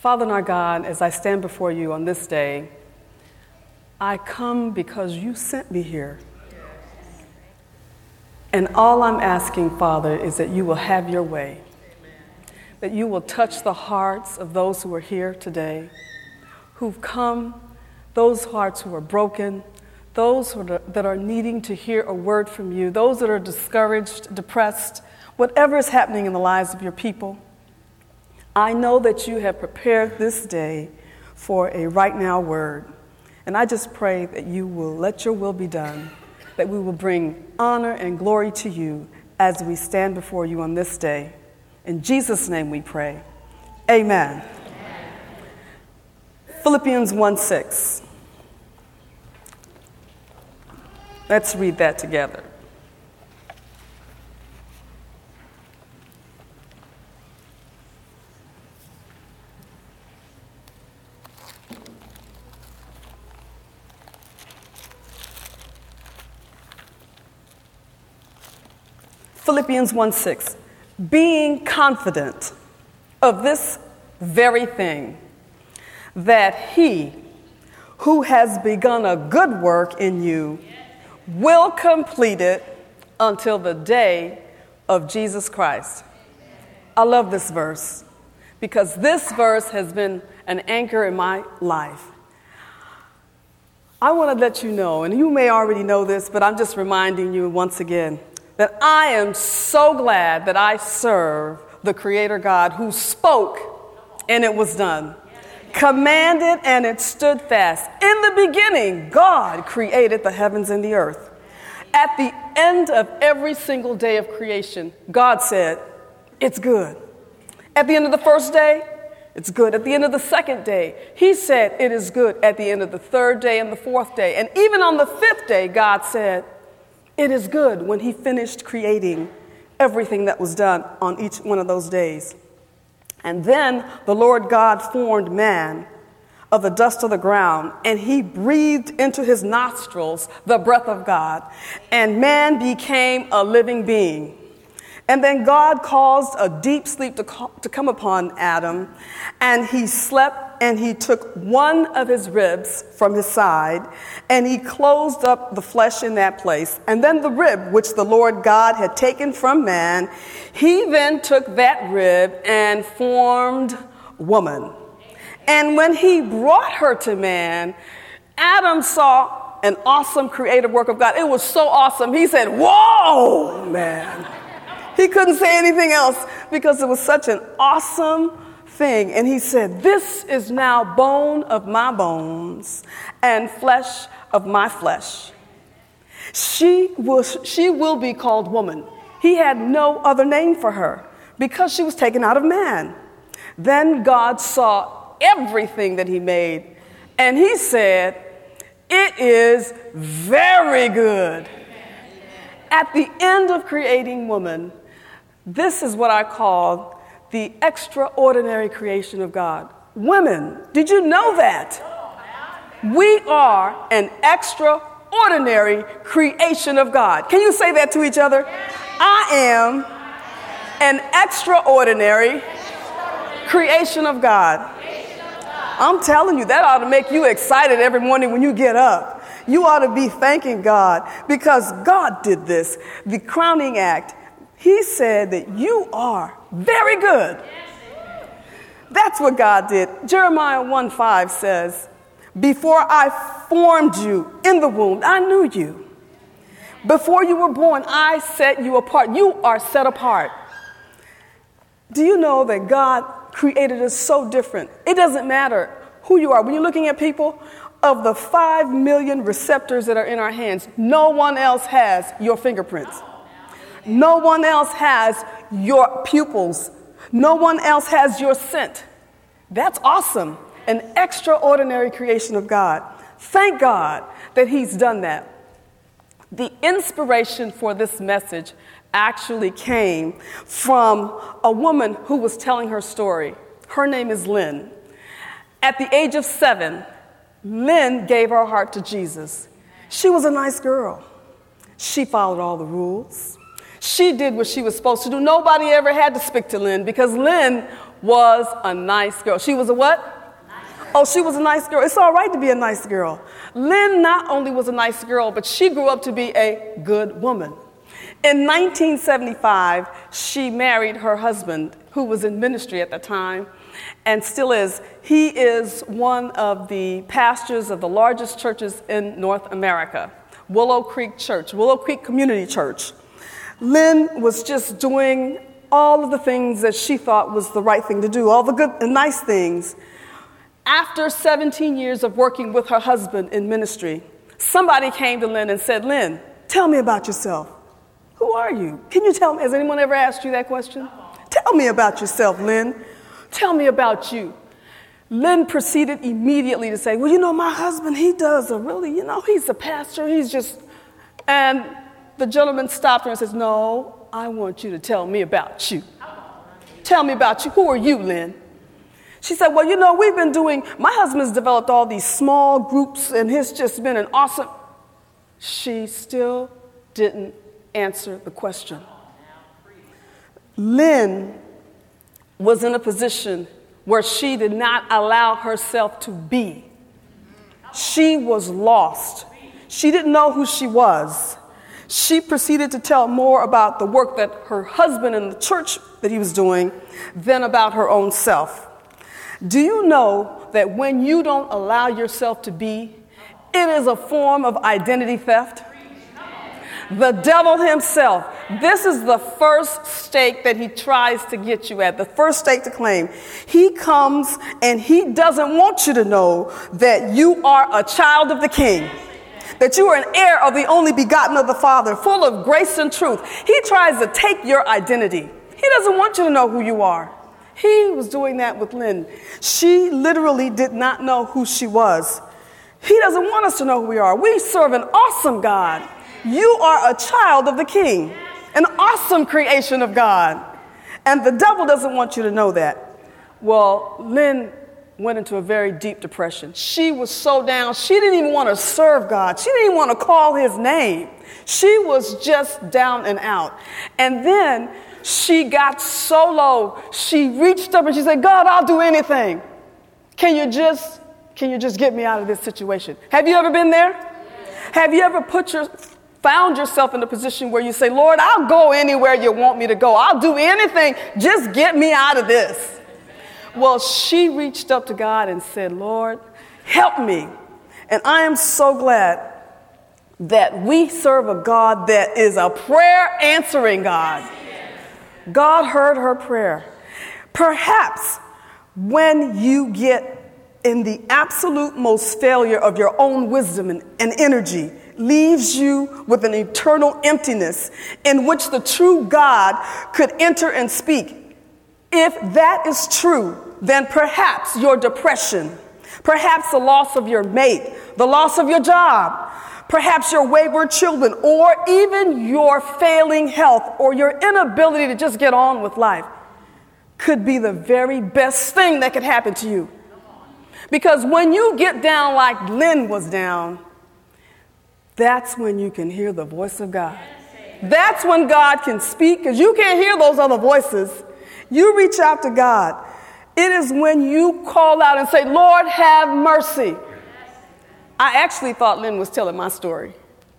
Father and our God, as I stand before you on this day, I come because you sent me here. And all I'm asking, Father, is that you will have your way, that you will touch the hearts of those who are here today, who've come, those hearts who are broken, those that are needing to hear a word from you, those that are discouraged, depressed, whatever is happening in the lives of your people. I know that you have prepared this day for a right now word. And I just pray that you will let your will be done, that we will bring honor and glory to you as we stand before you on this day. In Jesus' name we pray. Amen. Philippians 1:6. Let's read that together. Philippians 1:6, being confident of this very thing, that he who has begun a good work in you will complete it until the day of Jesus Christ. I love this verse because this verse has been an anchor in my life. I want to let you know, and you may already know this, but I'm just reminding you once again, that I am so glad that I serve the Creator God who spoke and it was done, commanded and it stood fast. In the beginning, God created the heavens and the earth. At the end of every single day of creation, God said, it's good. At the end of the first day, it's good. At the end of the second day, he said, it is good. At the end of the third day and the fourth day, and even on the fifth day, God said, it is good, when he finished creating everything that was done on each one of those days. And then the Lord God formed man of the dust of the ground, and he breathed into his nostrils the breath of God, and man became a living being. And then God caused a deep sleep to come upon Adam, and he slept, and he took one of his ribs from his side, and he closed up the flesh in that place. And then the rib, which the Lord God had taken from man, he then took that rib and formed woman. And when he brought her to man, Adam saw an awesome creative work of God. It was so awesome. He said, whoa, man. He couldn't say anything else because it was such an awesome thing. And he said, this is now bone of my bones and flesh of my flesh. She will be called woman. He had no other name for her because she was taken out of man. Then God saw everything that he made, and he said, it is very good. At the end of creating woman, this is what I call the extraordinary creation of God. Women, did you know that? We are an extraordinary creation of God. Can you say that to each other? I am an extraordinary creation of God. I'm telling you, that ought to make you excited every morning when you get up. You ought to be thanking God because God did this. The crowning act, he said that you are very good. That's what God did. Jeremiah 1:5 says, before I formed you in the womb, I knew you. Before you were born, I set you apart. You are set apart. Do you know that God created us so different? It doesn't matter who you are. When you're looking at people, of the 5 million receptors that are in our hands, no one else has your fingerprints. No one else has your pupils. No one else has your scent. That's awesome. An extraordinary creation of God. Thank God that he's done that. The inspiration for this message actually came from a woman who was telling her story. Her name is Lynn. At the age of 7, Lynn gave her heart to Jesus. She was a nice girl. She followed all the rules. She did what she was supposed to do. Nobody ever had to speak to Lynn because Lynn was a nice girl. She was a what? Oh, she was a nice girl. It's all right to be a nice girl. Lynn not only was a nice girl, but she grew up to be a good woman. In 1975, she married her husband, who was in ministry at the time and still is. He is one of the pastors of the largest churches in North America, Willow Creek Church, Willow Creek Community Church. Lynn was just doing all of the things that she thought was the right thing to do, all the good and nice things. After 17 years of working with her husband in ministry, somebody came to Lynn and said, Lynn, tell me about yourself. Who are you? Can you tell me? Has anyone ever asked you that question? Tell me about yourself, Lynn. Tell me about you. Lynn proceeded immediately to say, well, you know, my husband, he does a really, he's a pastor. And the gentleman stopped her and says, no, I want you to tell me about you. Tell me about you. Who are you, Lynn? She said, well, my husband's developed all these small groups, and it's just been an awesome. She still didn't answer the question. Lynn was in a position where she did not allow herself to be. She was lost. She didn't know who she was. She proceeded to tell more about the work that her husband and the church that he was doing than about her own self. Do you know that when you don't allow yourself to be, it is a form of identity theft? The devil himself, this is the first stake that he tries to get you at, the first stake to claim. He comes and he doesn't want you to know that you are a child of the King, that you are an heir of the only begotten of the Father, full of grace and truth. He tries to take your identity. He doesn't want you to know who you are. He was doing that with Lynn. She literally did not know who she was. He doesn't want us to know who we are. We serve an awesome God. You are a child of the King, an awesome creation of God. And the devil doesn't want you to know that. Well, Lynn went into a very deep depression. She was so down. She didn't even want to serve God. She didn't even want to call his name. She was just down and out. And then she got so low, she reached up and she said, God, I'll do anything. Can you just get me out of this situation? Have you ever been there? Have you ever found yourself in a position where you say, Lord, I'll go anywhere you want me to go. I'll do anything. Just get me out of this. Well, she reached up to God and said, Lord, help me. And I am so glad that we serve a God that is a prayer answering God. God heard her prayer. Perhaps when you get in the absolute most failure of your own wisdom and energy, leaves you with an eternal emptiness in which the true God could enter and speak. If that is true, then perhaps your depression, perhaps the loss of your mate, the loss of your job, perhaps your wayward children, or even your failing health or your inability to just get on with life could be the very best thing that could happen to you. Because when you get down like Lynn was down, that's when you can hear the voice of God. That's when God can speak, because you can't hear those other voices. You reach out to God. It is when you call out and say, Lord, have mercy. I actually thought Lynn was telling my story.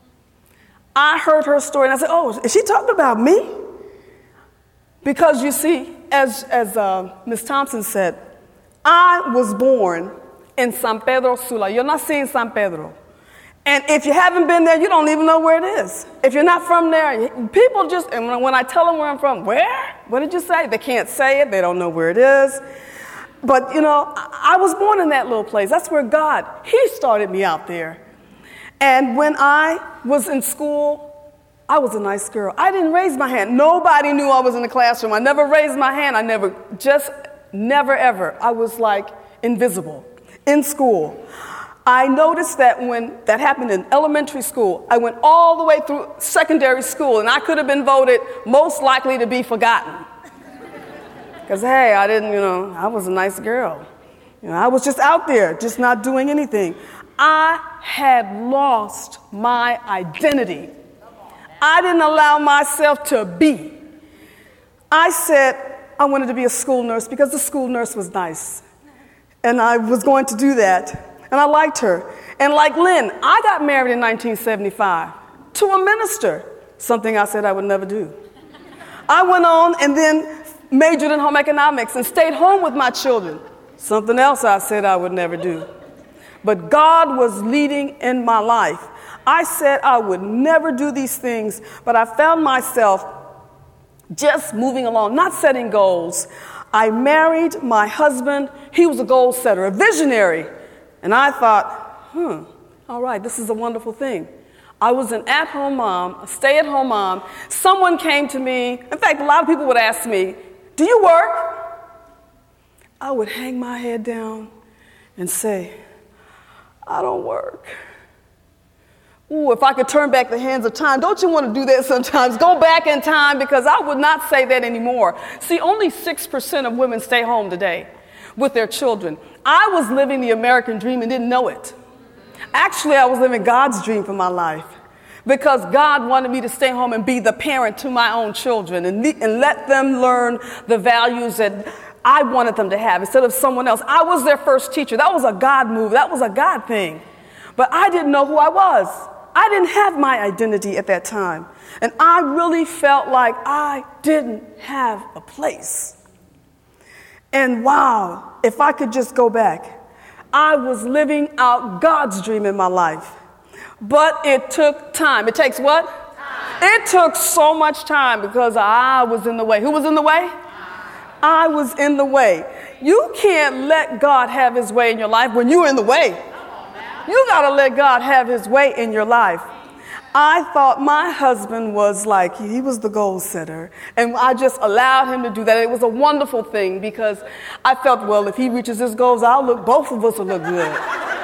I heard her story and I said, oh, is she talking about me? Because you see, as Ms. Thompson said, I was born in San Pedro Sula. Yo nací en San Pedro. And if you haven't been there, you don't even know where it is. If you're not from there, people just, and when I tell them where I'm from, where? What did you say? They can't say it. They don't know where it is. But, I was born in that little place. That's where God, he started me out there. And when I was in school, I was a nice girl. I didn't raise my hand. Nobody knew I was in the classroom. I never raised my hand. Never ever. I was like invisible in school. I noticed that when that happened in elementary school, I went all the way through secondary school, and I could have been voted most likely to be forgotten. Because, hey, I was a nice girl. I was just out there, just not doing anything. I had lost my identity. I didn't allow myself to be. I said, I wanted to be a school nurse because the school nurse was nice. And I was going to do that. And I liked her. And like Lynn, I got married in 1975 to a minister, something I said I would never do. I went on and then majored in home economics and stayed home with my children, something else I said I would never do. But God was leading in my life. I said I would never do these things, but I found myself just moving along, not setting goals. I married my husband. He was a goal setter, a visionary. And I thought, all right, this is a wonderful thing. I was an at-home mom, a stay-at-home mom. Someone came to me. In fact, a lot of people would ask me, do you work? I would hang my head down and say, I don't work. Ooh, if I could turn back the hands of time, don't you want to do that sometimes? Go back in time, because I would not say that anymore. See, only 6% of women stay home today with their children. I was living the American dream and didn't know it. Actually, I was living God's dream for my life, because God wanted me to stay home and be the parent to my own children and let them learn the values that I wanted them to have instead of someone else. I was their first teacher. That was a God move. That was a God thing. But I didn't know who I was. I didn't have my identity at that time. And I really felt like I didn't have a place. And wow, if I could just go back, I was living out God's dream in my life. But it took time. It takes what? Time. It took so much time because I was in the way. Who was in the way? I was in the way. You can't let God have his way in your life when you're in the way. You got to let God have his way in your life. I thought my husband was like, he was the goal setter. And I just allowed him to do that. It was a wonderful thing because I felt, well, if he reaches his goals, both of us will look good.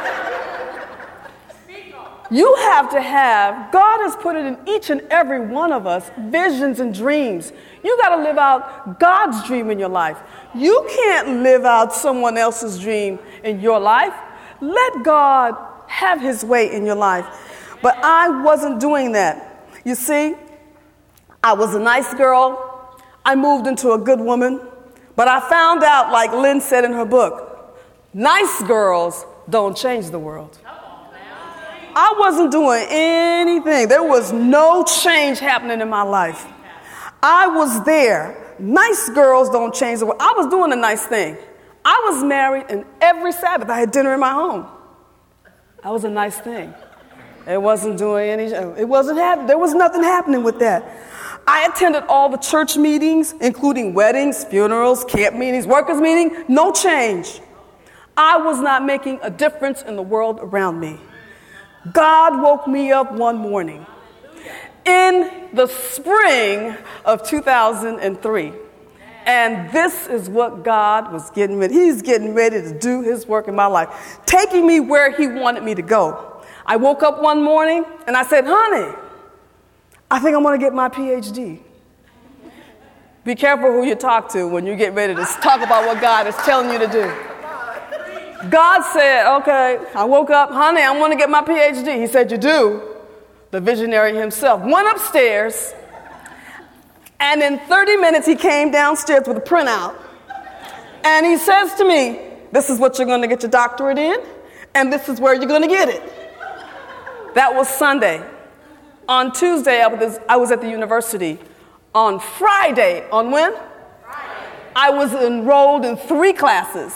You have to have, God has put it in each and every one of us, visions and dreams. You got to live out God's dream in your life. You can't live out someone else's dream in your life. Let God have his way in your life. But I wasn't doing that. You see, I was a nice girl. I moved into a good woman. But I found out, like Lynn said in her book, nice girls don't change the world. I wasn't doing anything. There was no change happening in my life. I was there. Nice girls don't change the world. I was doing a nice thing. I was married, and every Sabbath I had dinner in my home. That was a nice thing. It wasn't doing any, it wasn't happening. There was nothing happening with that. I attended all the church meetings, including weddings, funerals, camp meetings, workers' meetings. No change. I was not making a difference in the world around me. God woke me up one morning in the spring of 2003. And this is what God was getting ready. He's getting ready to do his work in my life, taking me where he wanted me to go. I woke up one morning and I said, honey, I think I'm going to get my PhD. Be careful who you talk to when you get ready to talk about what God is telling you to do. God said, okay, I woke up, honey, I want to get my PhD. He said, you do? The visionary himself went upstairs, and in 30 minutes he came downstairs with a printout. And he says to me, this is what you're going to get your doctorate in, and this is where you're going to get it. That was Sunday. On Tuesday, I was at the university. On Friday, on when? Friday. I was enrolled in 3 classes.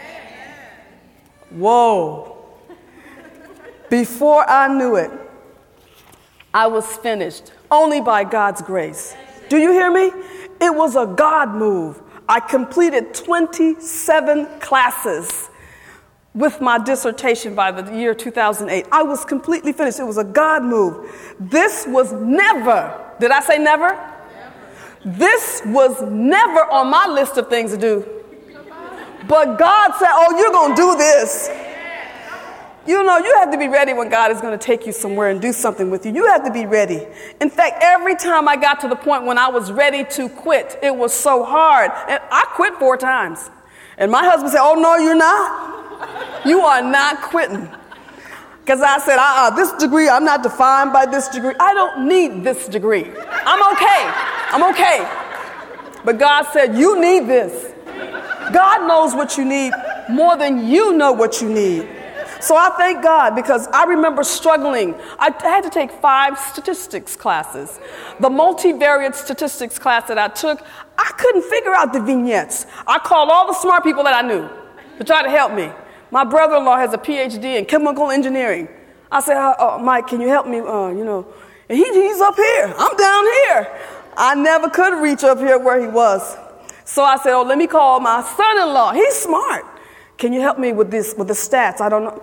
Whoa. Before I knew it, I was finished, only by God's grace. Do you hear me? It was a God move. I completed 27 classes with my dissertation by the year 2008. I was completely finished. It was a God move. This was never, did I say never? This was never on my list of things to do. But God said, oh, you're going to do this. You know, you have to be ready when God is going to take you somewhere and do something with you. You have to be ready. In fact, every time I got to the point when I was ready to quit, it was so hard. And I quit 4 times. And my husband said, oh, no, you're not. You are not quitting. Because I said, this degree, I'm not defined by this degree. I don't need this degree. I'm okay. But God said, you need this. God knows what you need more than you know what you need. So I thank God because I remember struggling. I had to take 5 statistics classes. The multivariate statistics class that I took, I couldn't figure out the vignettes. I called all the smart people that I knew to try to help me. My brother-in-law has a PhD in chemical engineering. I said, Mike, can you help me? And he's up here. I'm down here. I never could reach up here where he was. So I said, let me call my son-in-law. He's smart. Can you help me with this, with the stats? I don't know.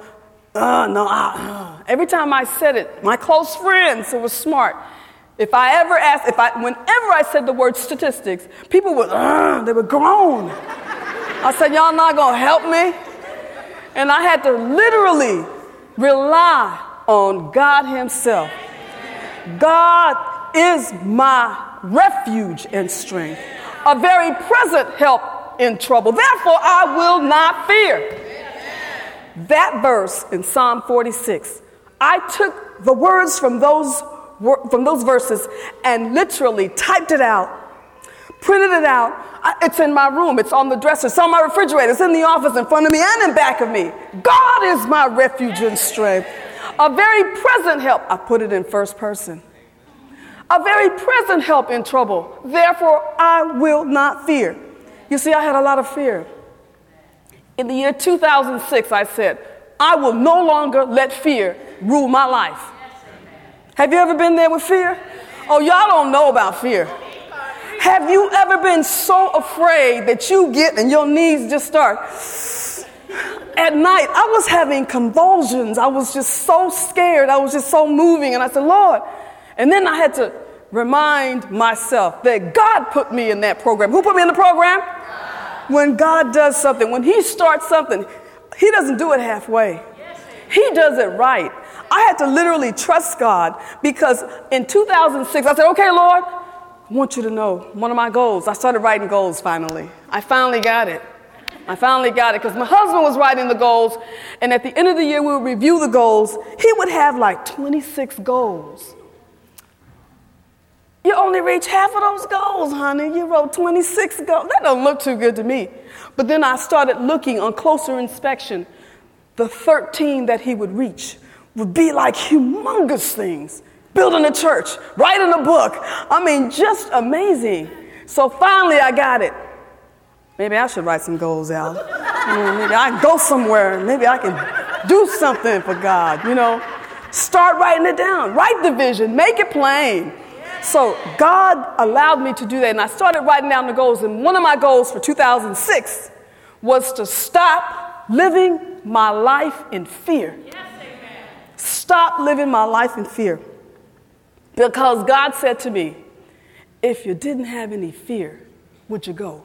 Every time I said it, my close friends who were smart, whenever I said the word statistics, people would, they would groan. I said, y'all not going to help me? And I had to literally rely on God himself. God is my refuge and strength, a very present help in trouble. Therefore, I will not fear. That verse in Psalm 46, I took the words from those verses and literally typed it out, printed it out. It's in my room. It's on the dresser. It's on my refrigerator. It's in the office in front of me and in back of me. God is my refuge and strength, a very present help. I put it in first person. A very present help in trouble. Therefore, I will not fear. You see, I had a lot of fear. In the year 2006, I said, I will no longer let fear rule my life. Have you ever been there with fear? Oh, y'all don't know about fear. Have you ever been so afraid that you get and your knees just start? At night, I was having convulsions. I was just so scared. I was just so moving. And I said, Lord. And then I had to remind myself that God put me in that program. Who put me in the program? When God does something, when he starts something, he doesn't do it halfway. He does it right. I had to literally trust God because in 2006, I said, okay, Lord, I want you to know one of my goals. I started writing goals finally. I finally got it because my husband was writing the goals. And at the end of the year, we would review the goals. He would have like 26 goals. You only reach half of those goals, honey. You wrote 26 goals. That don't look too good to me. But then I started looking on closer inspection. The 13 that he would reach would be like humongous things. Building a church, writing a book. I mean, just amazing. So finally I got it. Maybe I should write some goals out. Maybe I can go somewhere. Maybe I can do something for God, Start writing it down. Write the vision. Make it plain. So God allowed me to do that, and I started writing down the goals, and one of my goals for 2006 was to stop living my life in fear. Yes, amen. Stop living my life in fear. Because God said to me, if you didn't have any fear, would you go?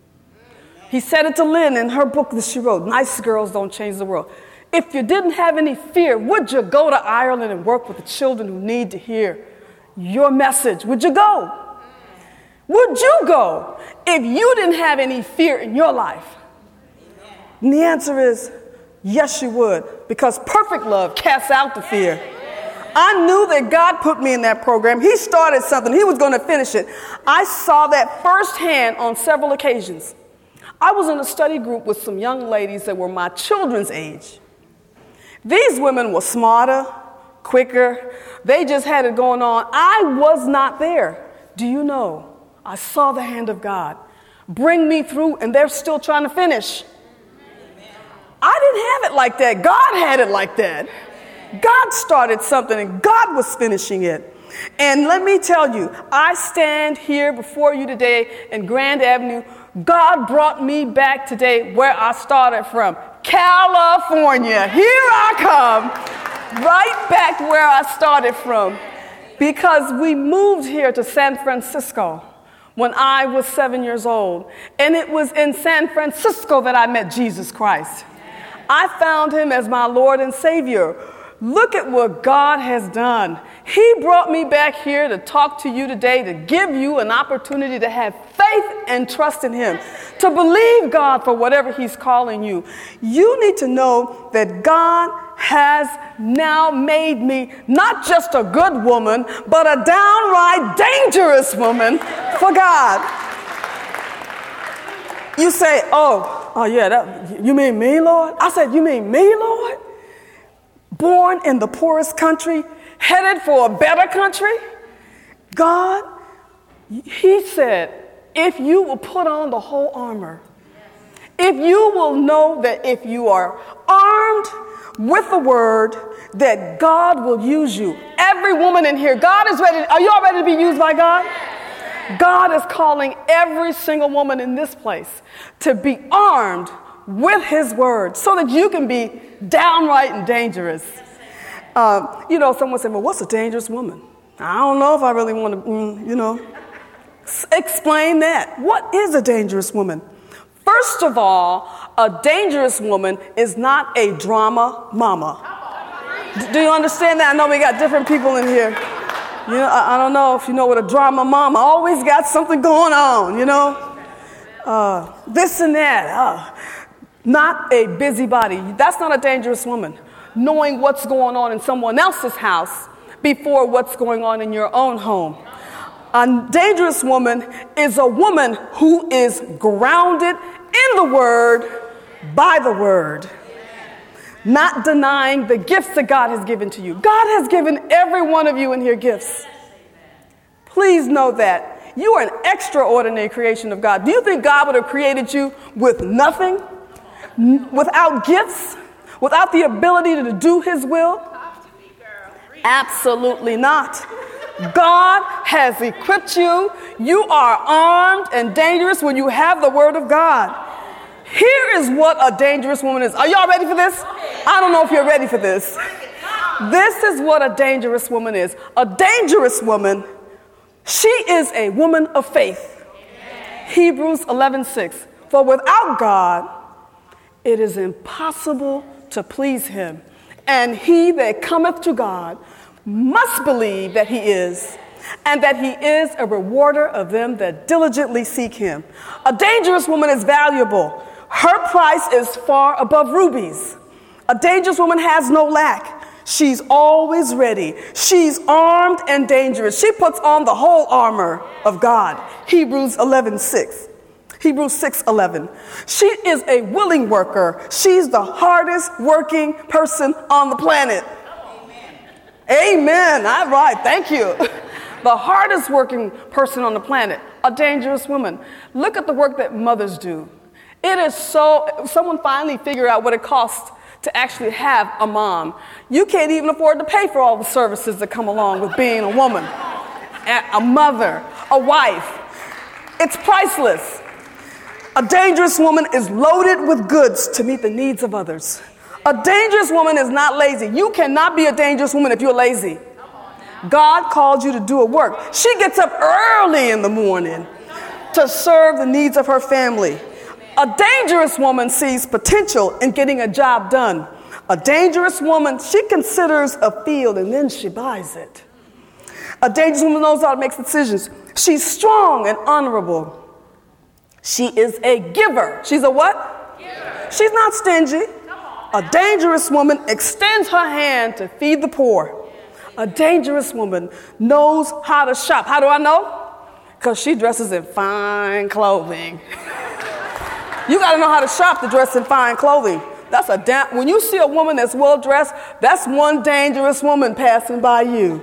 He said it to Lynn in her book that she wrote, Nice Girls Don't Change the World. If you didn't have any fear, would you go to Ireland and work with the children who need to hear your message? Would you go? Would you go if you didn't have any fear in your life? And the answer is, yes, you would, because perfect love casts out the fear. I knew that God put me in that program. He started something. He was going to finish it. I saw that firsthand on several occasions. I was in a study group with some young ladies that were my children's age. These women were smarter, quicker. They just had it going on. I was not there. Do you know? I saw the hand of God bring me through, and they're still trying to finish. I didn't have it like that. God had it like that. God started something, and God was finishing it. And let me tell you, I stand here before you today in Grand Avenue. God brought me back today where I started from, California. Here I come. Right back where I started from, because we moved here to San Francisco when I was 7 years old. And it was in San Francisco that I met Jesus Christ. I found him as my Lord and Savior. Look at what God has done. He brought me back here to talk to you today, to give you an opportunity to have faith and trust in him, to believe God for whatever he's calling you. You need to know that God has now made me not just a good woman, but a downright dangerous woman for God. You say, oh yeah, you mean me, Lord? I said, you mean me, Lord? Born in the poorest country, headed for a better country? God, he said, if you will put on the whole armor, if you will know that if you are armed with the word, that God will use you. Every woman in here, God is ready. Are you all ready to be used by God? God is calling every single woman in this place to be armed with his word so that you can be downright and dangerous. Someone said, well, what's a dangerous woman? I don't know if I really want to, explain that. What is a dangerous woman? First of all, a dangerous woman is not a drama mama. Do you understand that? I know we got different people in here. I don't know if you know what a drama mama, always got something going on, this and that. Not a busybody. That's not a dangerous woman. Knowing what's going on in someone else's house before what's going on in your own home. A dangerous woman is a woman who is grounded in the word, by the word. Not denying the gifts that God has given to you. God has given every one of you in here gifts. Please know that. You are an extraordinary creation of God. Do you think God would have created you with nothing? Without gifts? Without the ability to do his will? Absolutely not. God has equipped you. You are armed and dangerous when you have the word of God. Here is what a dangerous woman is. Are y'all ready for this? I don't know if you're ready for this. This is what a dangerous woman is. A dangerous woman, she is a woman of faith. Hebrews 11:6. For without God, it is impossible to please him. And he that cometh to God must believe that he is, and that he is a rewarder of them that diligently seek him. A dangerous woman is valuable. Her price is far above rubies. A dangerous woman has no lack. She's always ready. She's armed and dangerous. She puts on the whole armor of God. Hebrews 6:11. She is a willing worker. She's the hardest working person on the planet. Amen. All right. Thank you. The hardest working person on the planet, a dangerous woman. Look at the work that mothers do. It is someone finally figured out what it costs to actually have a mom. You can't even afford to pay for all the services that come along with being a woman, a mother, a wife. It's priceless. A dangerous woman is loaded with goods to meet the needs of others. A dangerous woman is not lazy. You cannot be a dangerous woman if you're lazy. God called you to do a work. She gets up early in the morning to serve the needs of her family. A dangerous woman sees potential in getting a job done. A dangerous woman, she considers a field and then she buys it. A dangerous woman knows how to make decisions. She's strong and honorable. She is a giver. She's a what? Giver. She's not stingy. A dangerous woman extends her hand to feed the poor. A dangerous woman knows how to shop. How do I know? Because she dresses in fine clothing. You got to know how to shop to dress in fine clothing. When you see a woman that's well dressed, that's one dangerous woman passing by you.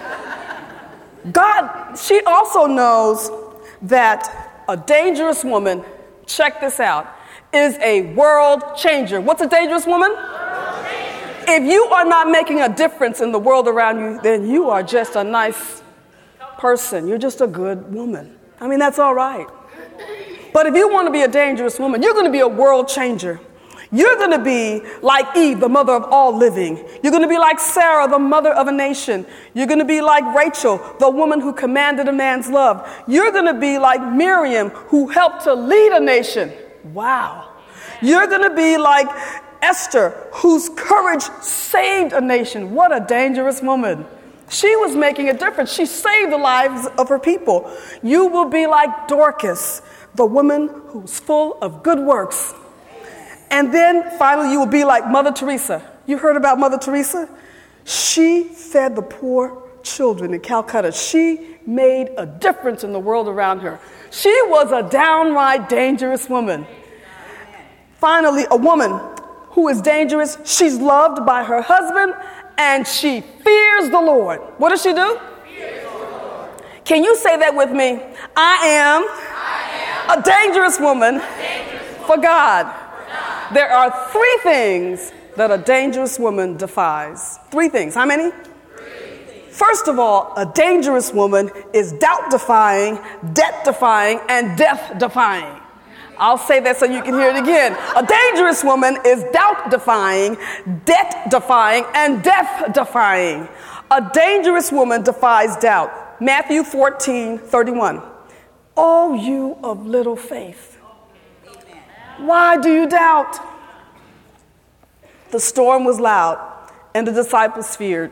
She also knows that a dangerous woman, check this out, is a world changer. What's a dangerous woman? If you are not making a difference in the world around you, then you are just a nice person. You're just a good woman. I mean, that's all right. But if you want to be a dangerous woman, you're going to be a world changer. You're going to be like Eve, the mother of all living. You're going to be like Sarah, the mother of a nation. You're going to be like Rachel, the woman who commanded a man's love. You're going to be like Miriam, who helped to lead a nation. Wow. You're going to be like Esther, whose courage saved a nation. What a dangerous woman. She was making a difference. She saved the lives of her people. You will be like Dorcas, the woman who's full of good works. And then finally, you will be like Mother Teresa. You heard about Mother Teresa? She fed the poor children in Calcutta. She made a difference in the world around her. She was a downright dangerous woman. Finally, a woman who is dangerous. She's loved by her husband, and she fears the Lord. What does she do? Can you say that with me? I am a dangerous woman for God. There are 3 things that a dangerous woman defies. 3 things. How many? 3. First of all, a dangerous woman is doubt-defying, debt-defying, and death-defying. I'll say that so you can hear it again. A dangerous woman is doubt-defying, debt-defying, and death-defying. A dangerous woman defies doubt. Matthew 14:31. Oh, you of little faith. Why do you doubt? The storm was loud, and the disciples feared.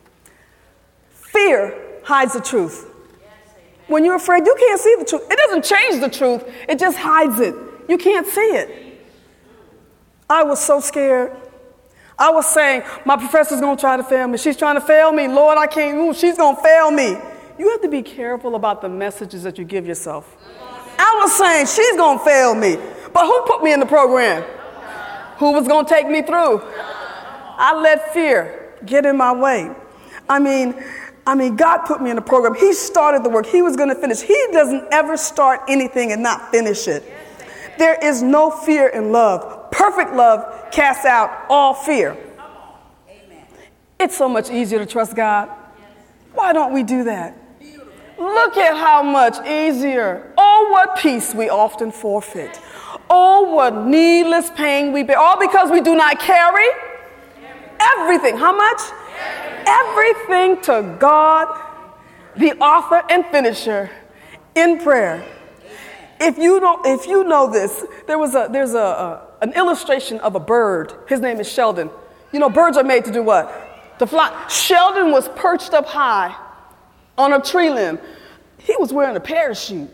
Fear hides the truth. When you're afraid, you can't see the truth. It doesn't change the truth. It just hides it. You can't see it. I was so scared. I was saying, my professor's going to try to fail me. She's trying to fail me. Lord, I can't move. She's going to fail me. You have to be careful about the messages that you give yourself. I was saying, she's going to fail me. But who put me in the program? Who was going to take me through? I let fear get in my way. I mean, God put me in the program. He started the work. He was going to finish. He doesn't ever start anything and not finish it. There is no fear in love. Perfect love casts out all fear. It's so much easier to trust God. Why don't we do that? Look at how much easier. Oh, what peace we often forfeit. Oh, what needless pain we bear. All because we do not carry everything. How much? Everything to God, the author and finisher, in prayer. If you know this, there's an illustration of a bird. His name is Sheldon. You know, birds are made to do what? To fly. Sheldon was perched up high on a tree limb. He was wearing a parachute.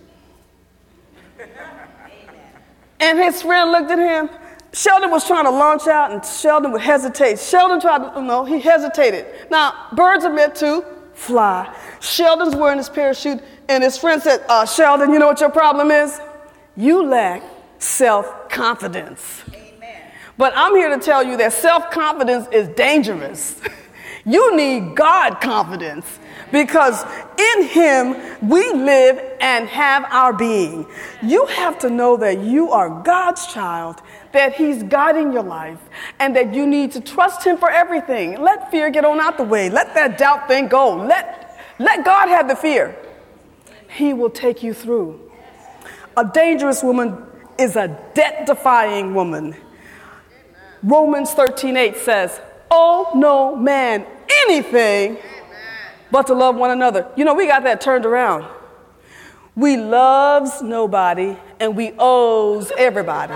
And his friend looked at him. Sheldon was trying to launch out, and Sheldon would hesitate. He hesitated. Now, birds are meant to fly. Sheldon's wearing his parachute, and his friend said, Sheldon, you know what your problem is? You lack self-confidence. Amen. But I'm here to tell you that self-confidence is dangerous. You need God confidence, because in Him we live and have our being. You have to know that you are God's child, that He's guiding your life, and that you need to trust Him for everything. Let fear get on out the way. Let that doubt thing go. Let God have the fear. He will take you through. A dangerous woman is a debt-defying woman. Romans 13:8 says, "Owe no man anything but to love one another." You know, we got that turned around. We loves nobody and we owes everybody.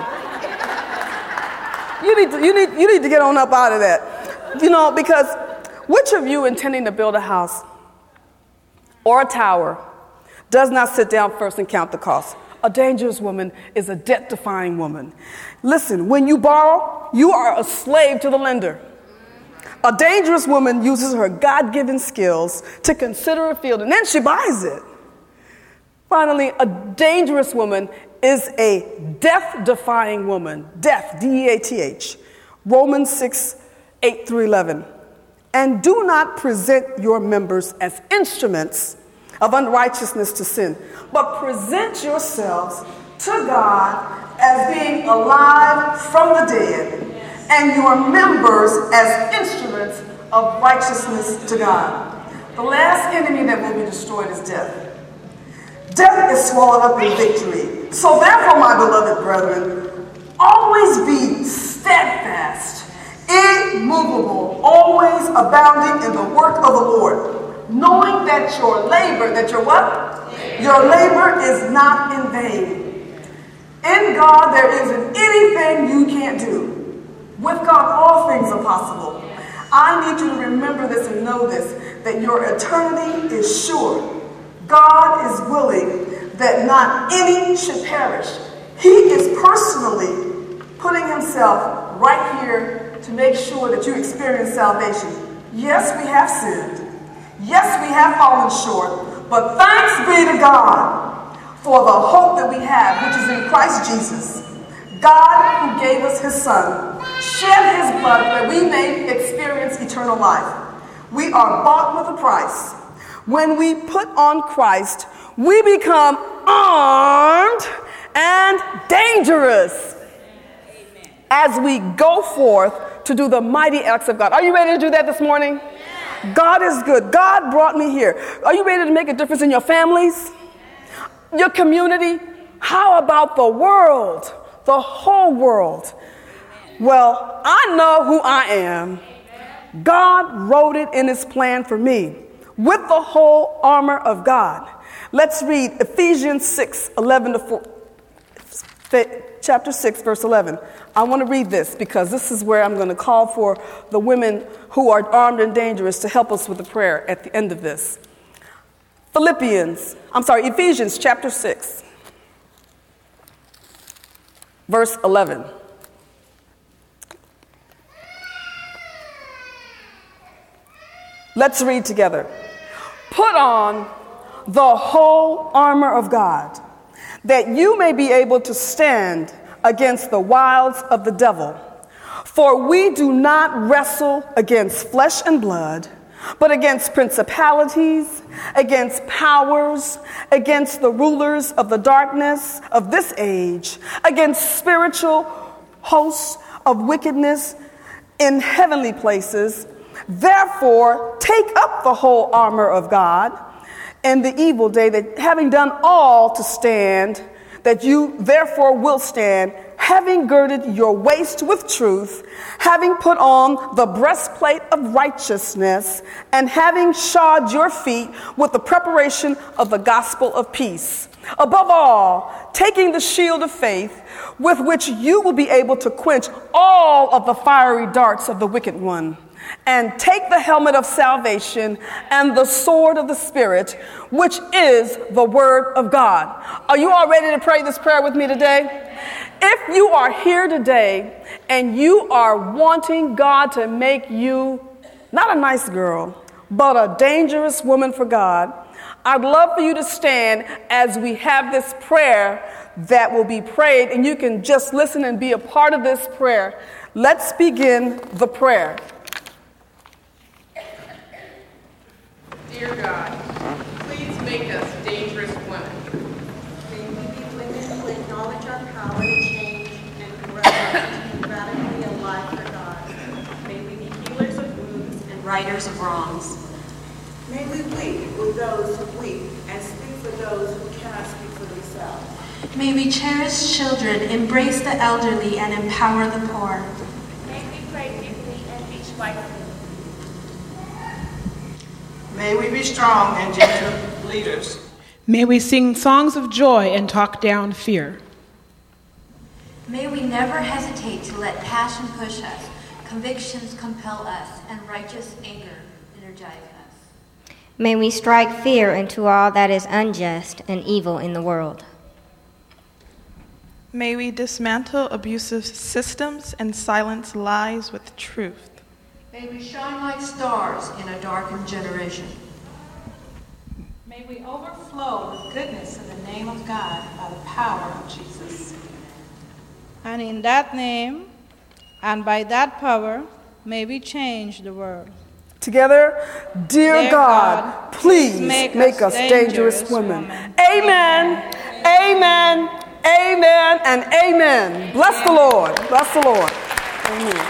You need to get on up out of that. You know, because which of you intending to build a house or a tower does not sit down first and count the cost? A dangerous woman is a debt-defying woman. Listen, when you borrow, you are a slave to the lender. A dangerous woman uses her God-given skills to consider a field, and then she buys it. Finally, a dangerous woman is a death-defying woman. Death, D-E-A-T-H. Romans 6:8-11. And do not present your members as instruments of unrighteousness to sin, but present yourselves to God as being alive from the dead, and your members as instruments of righteousness to God. The last enemy that will be destroyed is death. Death is swallowed up in victory. So therefore, my beloved brethren, always be steadfast, immovable, always abounding in the work of the Lord, knowing that your labor, Your labor is not in vain. In God, there isn't anything you can't do. With God, all things are possible. I need you to remember this and know this, that your eternity is sure. God is willing that not any should perish. He is personally putting Himself right here to make sure that you experience salvation. Yes, we have sinned. Yes, we have fallen short, but thanks be to God for the hope that we have, which is in Christ Jesus. God, who gave us his Son, shed his blood that we may experience eternal life. We are bought with a price. When we put on Christ, we become armed and dangerous as we go forth to do the mighty acts of God. Are you ready to do that this morning? God is good. God brought me here. Are you ready to make a difference in your families, your community? How about the world, the whole world? Well, I know who I am. God wrote it in his plan for me with the whole armor of God. Let's read Ephesians 6:11-4. Chapter 6, verse 11. I want to read this because this is where I'm going to call for the women who are armed and dangerous to help us with the prayer at the end of this. Ephesians chapter 6, verse 11. Let's read together. Put on the whole armor of God, that you may be able to stand against the wiles of the devil. For we do not wrestle against flesh and blood, but against principalities, against powers, against the rulers of the darkness of this age, against spiritual hosts of wickedness in heavenly places. Therefore, take up the whole armor of God in the evil day, that having done all to stand, that you therefore will stand, having girded your waist with truth, having put on the breastplate of righteousness, and having shod your feet with the preparation of the gospel of peace. Above all, taking the shield of faith, with which you will be able to quench all of the fiery darts of the wicked one. And take the helmet of salvation and the sword of the Spirit, which is the word of God. Are you all ready to pray this prayer with me today? If you are here today and you are wanting God to make you not a nice girl, but a dangerous woman for God, I'd love for you to stand as we have this prayer that will be prayed, and you can just listen and be a part of this prayer. Let's begin the prayer. Dear God, please make us dangerous women. May we be women who acknowledge our power to change and grow to be radically alive for God. May we be healers of wounds and Righters of wrongs. May we weep with those who weep and speak for those who cannot speak for themselves. May we cherish children, embrace the elderly, and empower the poor. May we pray deeply and reach widely. May we be strong and gentle leaders. May we sing songs of joy and talk down fear. May we never hesitate to let passion push us, convictions compel us, and righteous anger energize us. May we strike fear into all that is unjust and evil in the world. May we dismantle abusive systems and silence lies with truth. May we shine like stars in a darkened generation. May we overflow with goodness in the name of God by the power of Jesus. And in that name and by that power, may we change the world. Together, dear God, please make us dangerous women. Amen, amen, amen, and amen. Bless the Lord. Bless the Lord. Amen.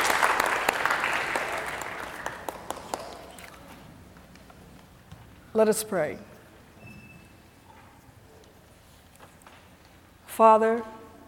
Let us pray. Father,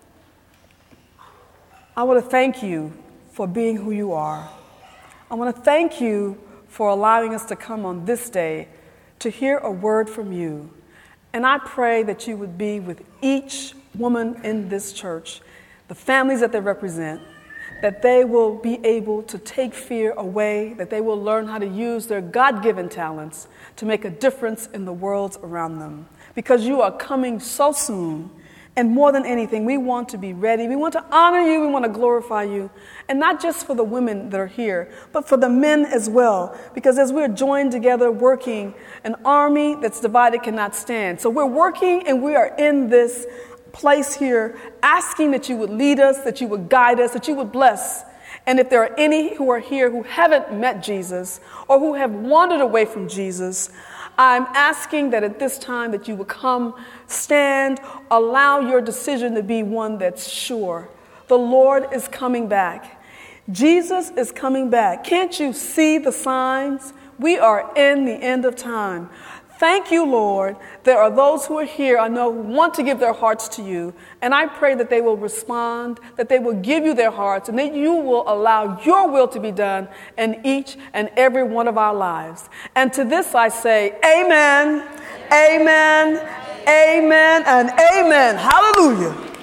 I want to thank you for being who you are. I want to thank you for allowing us to come on this day to hear a word from you. And I pray that you would be with each woman in this church, the families that they represent, that they will be able to take fear away, that they will learn how to use their God-given talents to make a difference in the world around them. Because you are coming so soon, And more than anything, we want to be ready. We want to honor you. We want to glorify you. And not just for the women that are here, but for the men as well. Because as we're joined together working, an army that's divided cannot stand. So we're working and we are in this place here asking that you would lead us, that you would guide us, that you would bless. And if there are any who are here who haven't met Jesus or who have wandered away from Jesus, I'm asking that at this time that you would come, stand, allow your decision to be one that's sure. The Lord is coming back. Jesus is coming back. Can't you see the signs? We are in the end of time. Thank you, Lord. There are those who are here, I know, who want to give their hearts to you. And I pray that they will respond, that they will give you their hearts, and that you will allow your will to be done in each and every one of our lives. And to this I say, amen, amen, amen, and amen. Hallelujah.